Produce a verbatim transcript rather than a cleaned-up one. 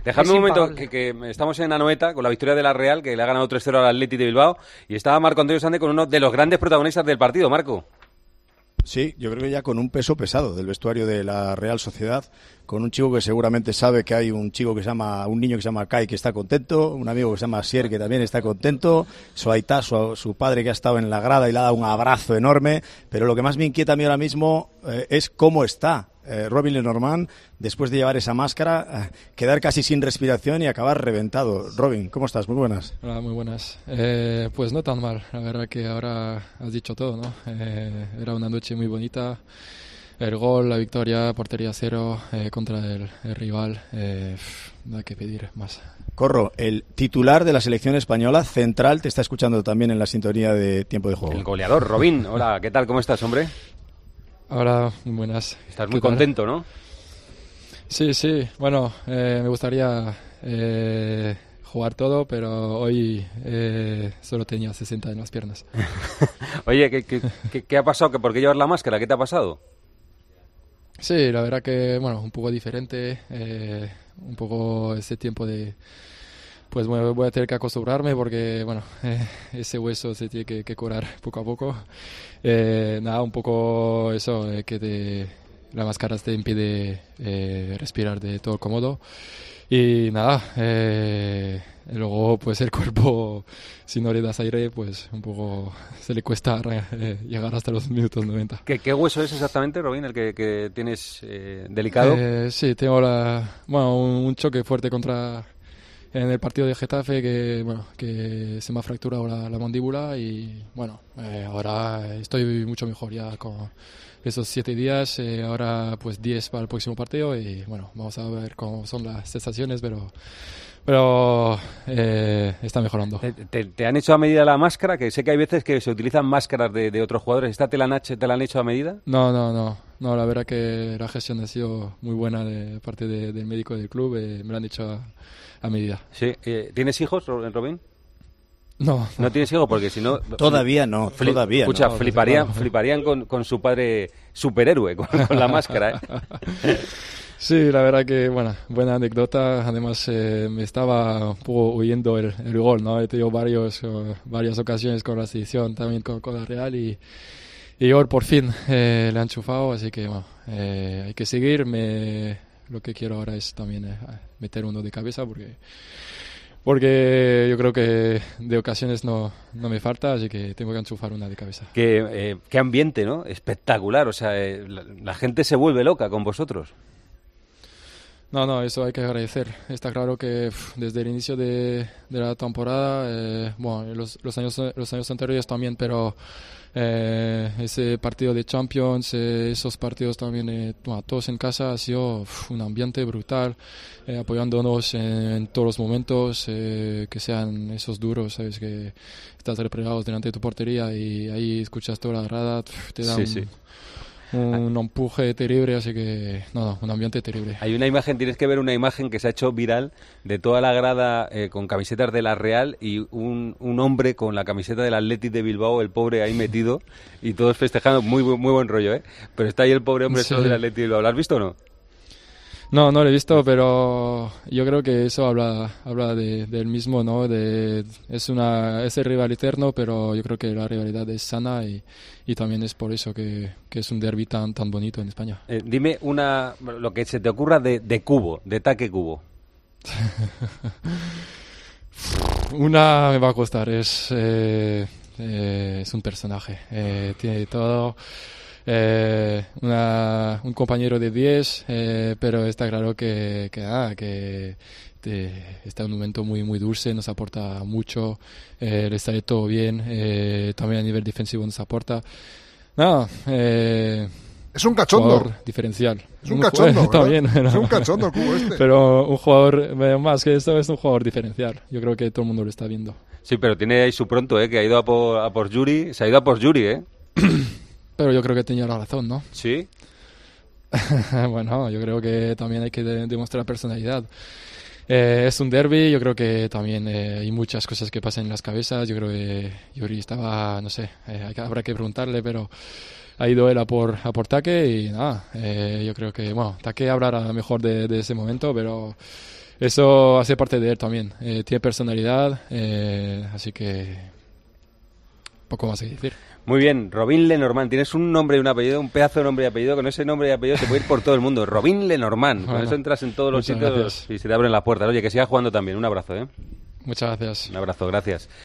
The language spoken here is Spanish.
Dejadme un momento, que, que estamos en Anoeta con la victoria de la Real, que le ha ganado tres cero al Athletic de Bilbao, y estaba Marco Antonio Sande con uno de los grandes protagonistas del partido. Marco. Sí, yo creo que ya con un peso pesado del vestuario de la Real Sociedad, con un chico que seguramente sabe que hay un chico que se llama, un niño que se llama Kai que está contento, un amigo que se llama Sier que también está contento, su Aitá, su, su padre que ha estado en la grada y le ha dado un abrazo enorme, pero lo que más me inquieta a mí ahora mismo eh, es cómo está eh, Robin Lenormand después de llevar esa máscara, eh, quedar casi sin respiración y acabar reventado. Robin, ¿cómo estás? Muy buenas. Hola, muy buenas. Eh, pues no tan mal, la verdad que ahora has dicho todo, ¿no? Eh, era una noche muy bonita. El gol, la victoria, portería cero eh, contra el, el rival, eh, no hay que pedir más. Corro, el titular de la selección española, central, te está escuchando también en la sintonía de Tiempo de Juego. El goleador, Robin. Hola, ¿qué tal? ¿Cómo estás, hombre? Hola, muy buenas. Estás muy contento, ¿no? Sí, sí. Bueno, eh, me gustaría eh, jugar todo, pero hoy eh, solo tenía sesenta en las piernas. Oye, ¿qué, qué, qué, ¿qué ha pasado? ¿Que ¿Por qué llevar la máscara? ¿Qué te ha pasado? Sí, la verdad que, bueno, un poco diferente, eh, un poco ese tiempo de, pues bueno, voy a tener que acostumbrarme porque, bueno, eh, ese hueso se tiene que, que curar poco a poco. Eh, nada, un poco eso, eh, que te, la máscara te impide eh, respirar de todo cómodo. Y nada, eh, luego pues el cuerpo, si no le das aire, pues un poco se le cuesta eh, llegar hasta los minutos noventa. ¿Qué, qué hueso es exactamente, Robin, el que, que tienes eh, delicado? Eh, sí, tengo la, bueno, un, un choque fuerte contra en el partido de Getafe que, bueno, que se me ha fracturado la, la mandíbula y bueno, eh, ahora estoy mucho mejor ya con esos siete días, eh, ahora pues diez para el próximo partido y bueno, vamos a ver cómo son las sensaciones, pero pero eh, está mejorando. ¿Te, te, ¿Te han hecho a medida la máscara? Que sé que hay veces que se utilizan máscaras de, de otros jugadores. ¿Esta te la, han hecho, te la han hecho a medida? No, no, no, no, la verdad que la gestión ha sido muy buena de parte de, del médico del club, eh, me lo han hecho a, a medida. Sí. Eh, ¿Tienes hijos, Robin? No, no. ¿No tienes hijos? Porque si no... Todavía no, flip, todavía Escucha, no. fliparían, fliparían con, con su padre superhéroe, con, con la máscara, ¿eh? Sí, la verdad que, bueno, buena anécdota. Además, eh, me estaba un poco huyendo el, el gol, ¿no? He tenido varios, uh, varias ocasiones con la selección, también con, con la Real y, y hoy por fin eh, le han enchufado, así que, bueno, eh, hay que seguir. Me, lo que quiero ahora es también eh, meter uno de cabeza porque... Porque yo creo que de ocasiones no, no me falta, así que tengo que enchufar una de cabeza. Qué, eh, qué ambiente, ¿no? Espectacular, o sea, eh, la, la gente se vuelve loca con vosotros. No, no, eso hay que agradecer. Está claro que pff, desde el inicio de, de la temporada, eh, bueno, los, los, años, los años anteriores también, pero eh, ese partido de Champions, eh, esos partidos también, eh, bueno, todos en casa, ha sido pff, un ambiente brutal, eh, apoyándonos en, en todos los momentos, eh, que sean esos duros, sabes que estás replegados delante de tu portería y ahí escuchas toda la grada, pff, te da sí, un... sí. un empuje terrible, así que no, no, un ambiente terrible. Hay una imagen, tienes que ver una imagen que se ha hecho viral de toda la grada eh, con camisetas de la Real y un, un hombre con la camiseta del Athletic de Bilbao, el pobre ahí metido y todos festejando, muy muy buen rollo, ¿eh? Pero está ahí el pobre hombre sí. solo del Athletic de Bilbao. ¿Lo has visto o no? No, no lo he visto, pero yo creo que eso habla habla de, del mismo, ¿no? De, es una es el rival eterno, pero yo creo que la rivalidad es sana y, y también es por eso que, que es un derbi tan tan bonito en España. Eh, dime una lo que se te ocurra de, de Cubo, de Taque Cubo. Una me va a costar, es eh, eh, es un personaje, eh, tiene todo. Eh, una, un compañero de diez, eh, pero está claro que, que, ah, que te, está en un momento muy muy dulce, nos aporta mucho, eh, le sale todo bien, eh, también a nivel defensivo nos aporta. No, eh, es un cachondo. Jugador diferencial. Es un, un cachondo, jugador, bien, ¿no? Es un cachondo el Cubo este. Pero un jugador, más que esto, es un jugador diferencial. Yo creo que todo el mundo lo está viendo. Sí, pero tiene ahí su pronto, ¿eh? Que ha ido a por, a por Yuri, se ha ido a por Yuri, ¿eh? Pero yo creo que tenía la razón, ¿no? Sí. Bueno, yo creo que también hay que de- demostrar personalidad. Eh, es un derbi, yo creo que también eh, hay muchas cosas que pasan en las cabezas. Yo creo que Yuri estaba, no sé, eh, hay que, habrá que preguntarle, pero ha ido él a por, a por Taque y nada, eh, yo creo que, bueno, Taque hablará mejor de, de ese momento, pero eso hace parte de él también. Eh, tiene personalidad, eh, así que poco más que decir. Muy bien, Robin Lenormand, tienes un nombre y un apellido, un pedazo de nombre y apellido, con ese nombre y apellido se puede ir por todo el mundo. Robin Lenormand, bueno, con eso entras en todos los sitios gracias. Y se te abren las puertas. Oye, que sigas jugando también, un abrazo, ¿eh? Muchas gracias. Un abrazo, gracias.